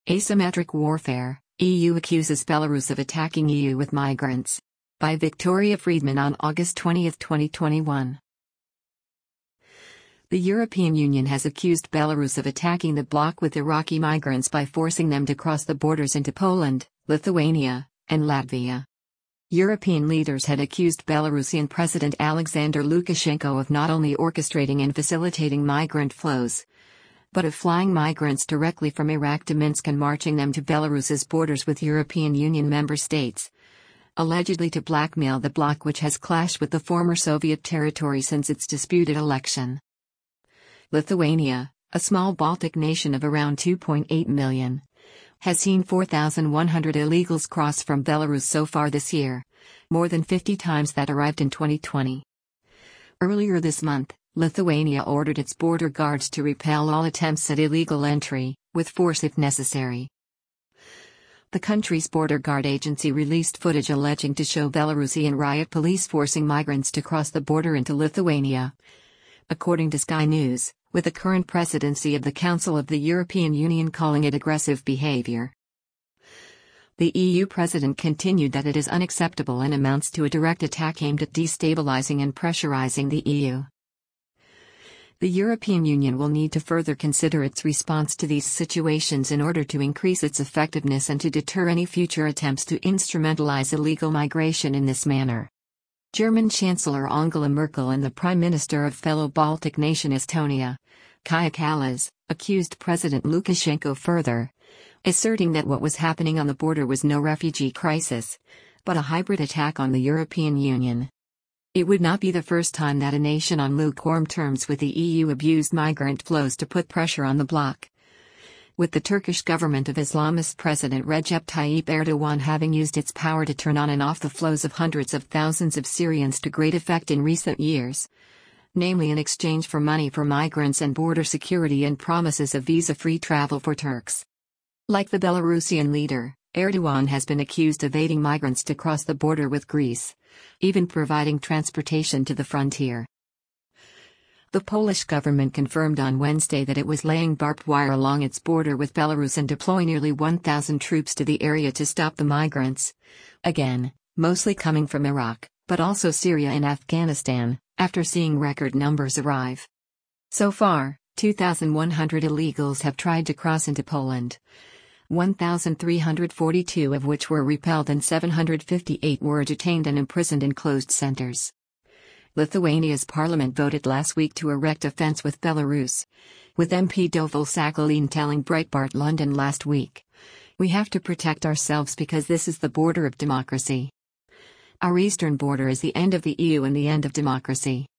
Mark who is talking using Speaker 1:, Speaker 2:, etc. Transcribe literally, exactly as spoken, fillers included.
Speaker 1: Asymmetric warfare, E U accuses Belarus of attacking E U with migrants. By Victoria Friedman on August twentieth, twenty twenty-one. The European Union has accused Belarus of attacking the bloc with Iraqi migrants by forcing them to cross the borders into Poland, Lithuania, and Latvia. European leaders had accused Belarusian President Alexander Lukashenko of not only orchestrating and facilitating migrant flows, but of flying migrants directly from Iraq to Minsk and marching them to Belarus's borders with European Union member states, allegedly to blackmail the bloc, which has clashed with the former Soviet territory since its disputed election. Lithuania, a small Baltic nation of around two point eight million, has seen four thousand one hundred illegals cross from Belarus so far this year, more than fifty times that arrived in twenty twenty. Earlier this month, Lithuania ordered its border guards to repel all attempts at illegal entry, with force if necessary. The country's border guard agency released footage alleging to show Belarusian riot police forcing migrants to cross the border into Lithuania. According to Sky News, with the current presidency of the Council of the European Union calling it aggressive behavior. The E U president continued that it is unacceptable and amounts to a direct attack aimed at destabilizing and pressurizing the E U. The European Union will need to further consider its response to these situations in order to increase its effectiveness and to deter any future attempts to instrumentalize illegal migration in this manner. German Chancellor Angela Merkel and the Prime Minister of fellow Baltic nation Estonia, Kaja Kallas, accused President Lukashenko further, asserting that what was happening on the border was no refugee crisis, but a hybrid attack on the European Union. It would not be the first time that a nation on lukewarm terms with the E U abused migrant flows to put pressure on the bloc, with the Turkish government of Islamist President Recep Tayyip Erdogan having used its power to turn on and off the flows of hundreds of thousands of Syrians to great effect in recent years, namely in exchange for money for migrants and border security and promises of visa-free travel for Turks. Like the Belarusian leader, Erdogan has been accused of aiding migrants to cross the border with Greece, even providing transportation to the frontier. The Polish government confirmed on Wednesday that it was laying barbed wire along its border with Belarus and deploying nearly one thousand troops to the area to stop the migrants, again, mostly coming from Iraq, but also Syria and Afghanistan, after seeing record numbers arrive. So far, two thousand one hundred illegals have tried to cross into Poland, one thousand three hundred forty-two of which were repelled and seven hundred fifty-eight were detained and imprisoned in closed centers. Lithuania's parliament voted last week to erect a fence with Belarus, with M P Dovilė Šakalienė telling Breitbart London last week, "We have to protect ourselves because this is the border of democracy. Our eastern border is the end of the E U and the end of democracy."